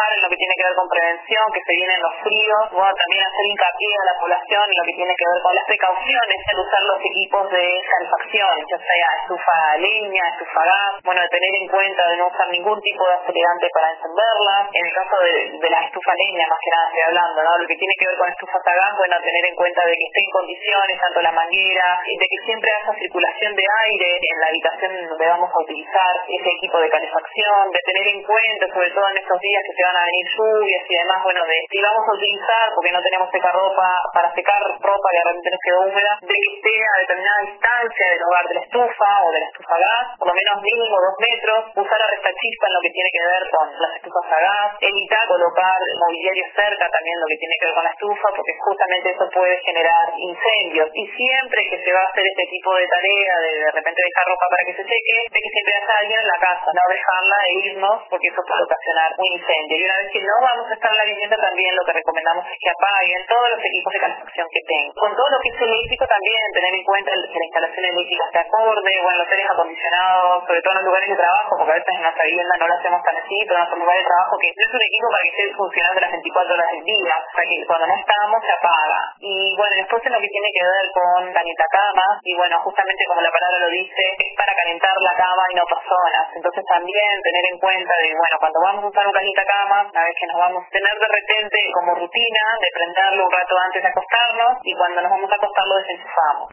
trabajar en lo que tiene que ver con prevención, que se vienen los fríos, bueno, también hacer hincapié a la población en lo que tiene que ver con las precauciones al usar los equipos de calefacción, ya sea estufa a leña, estufa a gas, bueno, de tener en cuenta de no usar ningún tipo de acelerador para encenderlas. En el caso de la estufa a leña, más que nada estoy hablando, ¿no? Lo que tiene que ver con estufas a gas, bueno, tener en cuenta de que esté en condiciones, tanto la manguera, de que siempre haya circulación de aire en la habitación donde vamos a utilizar ese equipo de calefacción, de tener en cuenta, sobre todo en estos días que se van a venir lluvias y demás, bueno, de si vamos a utilizar, porque no tenemos secarropa, para secar ropa que de repente nos quedó húmeda, de que esté a determinada distancia del hogar de la estufa o de la estufa a gas, por lo menos mínimo 2 metros, usar la restachispa en lo que tiene que ver con las estufas a gas, evitar colocar mobiliario cerca también lo que tiene que ver con la estufa, porque justamente eso puede generar incendios. Y siempre que se va a hacer este tipo de tarea, de repente dejar ropa para que se seque, de que siempre haya alguien en la casa, no dejarla e irnos, porque eso puede ocasionar un incendio. Y una vez que no vamos a estar en la vivienda, también lo que recomendamos es que apaguen todos los equipos de calefacción que tengan. Con todo lo que es eléctrico también, tener en cuenta que la instalación eléctrica esté acorde, bueno, los aires acondicionados, sobre todo en los lugares de trabajo, porque a veces en nuestra vivienda no lo hacemos tan así, pero en nuestro lugar de trabajo que no es un equipo para que esté funcionando las 24 horas del día, o sea que cuando no estamos se apaga. Y bueno, después en lo que tiene que ver con calentacamas, y bueno, justamente como la palabra lo dice, es para calentar la cama y no personas. Entonces también tener en cuenta de, bueno, cuando vamos a usar un calentacamas, una vez que nos vamos a tener de repente como rutina de prenderlo un rato antes de acostarnos, y cuando nos vamos a acostar lo desenchufamos.